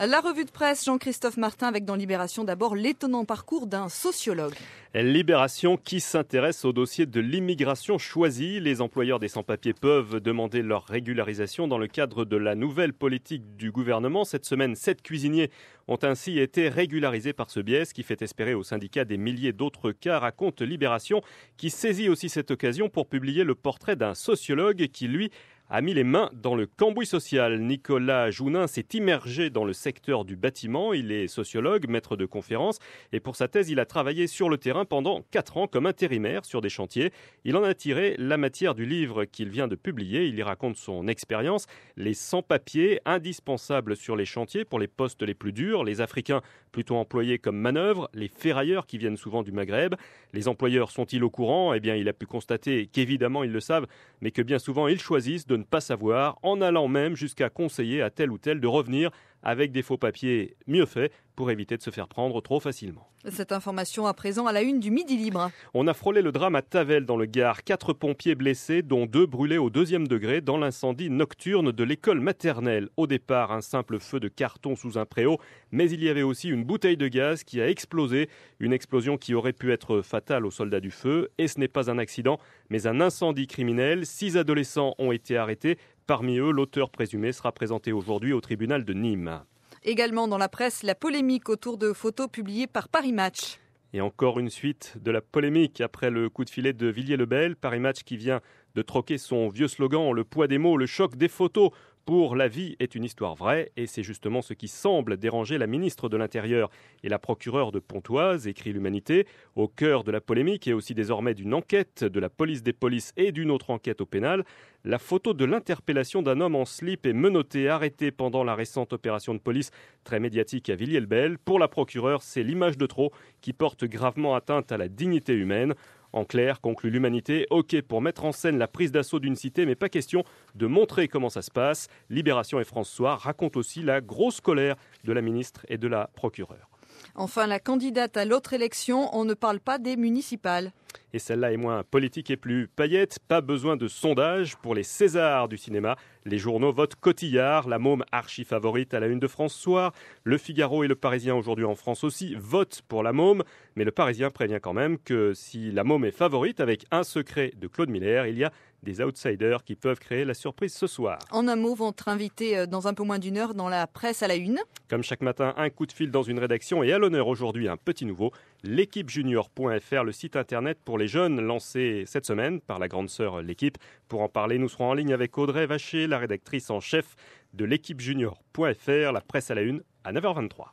La revue de presse, Jean-Christophe Martin, avec dans Libération d'abord l'étonnant parcours d'un sociologue. Libération qui s'intéresse au dossier de l'immigration choisie. Les employeurs des sans-papiers peuvent demander leur régularisation dans le cadre de la nouvelle politique du gouvernement. Cette semaine, 7 cuisiniers ont ainsi été régularisés par ce biais, ce qui fait espérer aux syndicats des milliers d'autres cas, raconte Libération, qui saisit aussi cette occasion pour publier le portrait d'un sociologue qui, lui, a mis les mains dans le cambouis social. Nicolas Jounin s'est immergé dans le secteur du bâtiment. Il est sociologue, maître de conférences et pour sa thèse, il a travaillé sur le terrain pendant 4 ans comme intérimaire sur des chantiers. Il en a tiré la matière du livre qu'il vient de publier. Il y raconte son expérience, les sans-papiers indispensables sur les chantiers pour les postes les plus durs, les Africains plutôt employés comme manœuvre, les ferrailleurs qui viennent souvent du Maghreb. Les employeurs sont-ils au courant ? Eh bien, il a pu constater qu'évidemment ils le savent, mais que bien souvent ils choisissent de ne pas savoir, en allant même jusqu'à conseiller à tel ou tel de revenir avec des faux papiers mieux faits pour éviter de se faire prendre trop facilement. Cette information à présent à la une du Midi Libre. On a frôlé le drame à Tavel dans le Gard. 4 pompiers blessés, dont 2 brûlés au 2e degré dans l'incendie nocturne de l'école maternelle. Au départ, un simple feu de carton sous un préau, mais il y avait aussi une bouteille de gaz qui a explosé. Une explosion qui aurait pu être fatale aux soldats du feu. Et ce n'est pas un accident, mais un incendie criminel. 6 adolescents ont été arrêtés. Parmi eux, l'auteur présumé sera présenté aujourd'hui au tribunal de Nîmes. Également dans la presse, la polémique autour de photos publiées par Paris Match. Et encore une suite de la polémique après le coup de filet de Villiers-le-Bel. Paris Match qui vient de troquer son vieux slogan « Le poids des mots, le choc des photos » pour « La vie est une histoire vraie ». Et c'est justement ce qui semble déranger la ministre de l'Intérieur et la procureure de Pontoise, écrit l'Humanité. Au cœur de la polémique et aussi désormais d'une enquête de la police des polices et d'une autre enquête au pénal, la photo de l'interpellation d'un homme en slip et menotté, arrêté pendant la récente opération de police très médiatique à Villiers-le-Bel. Pour la procureure, c'est l'image de trop qui porte gravement atteinte à la dignité humaine. En clair, conclut l'Humanité, ok pour mettre en scène la prise d'assaut d'une cité, mais pas question de montrer comment ça se passe. Libération et France Soir racontent aussi la grosse colère de la ministre et de la procureure. Enfin, la candidate à l'autre élection, on ne parle pas des municipales. Et celle-là est moins politique et plus paillette. Pas besoin de sondage pour les Césars du cinéma. Les journaux votent Cotillard, la môme archi favorite à la une de France Soir. Le Figaro et le Parisien aujourd'hui en France aussi votent pour la môme. Mais le Parisien prévient quand même que si la môme est favorite avec Un secret de Claude Miller, il y a des outsiders qui peuvent créer la surprise ce soir. En un mot, vont être invités dans un peu moins d'une heure dans la presse à la une. Comme chaque matin, un coup de fil dans une rédaction et à l'honneur aujourd'hui un petit nouveau, l'équipejunior.fr, le site internet pour les jeunes lancé cette semaine par la grande sœur L'équipe. Pour en parler, nous serons en ligne avec Audrey Vacher, la rédactrice en chef de l'équipejunior.fr, la presse à la une à 9h23.